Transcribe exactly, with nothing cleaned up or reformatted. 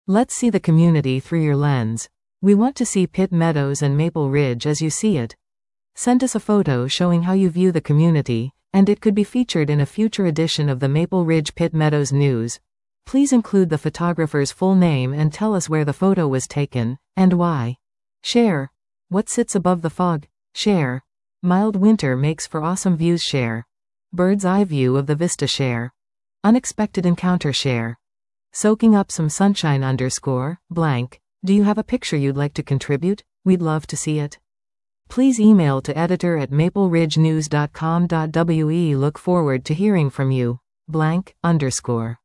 Let's see the community through your lens. We want to see Pitt Meadows and Maple Ridge as you see it. Send us a photo showing how you view the community, and it could be featured in a future edition of the Maple Ridge Pitt Meadows News. Please include the photographer's full name and tell us where the photo was taken, and why. Share. What sits above the fog? Share. Mild winter makes for awesome views. Share. Bird's eye view of the vista. Share. Unexpected encounter. Share. Soaking up some sunshine underscore, blank. Do you have a picture you'd like to contribute? We'd love to see it. Please email to editor at maple ridge news dot com dot w e. Look forward to hearing from you. Blank, underscore.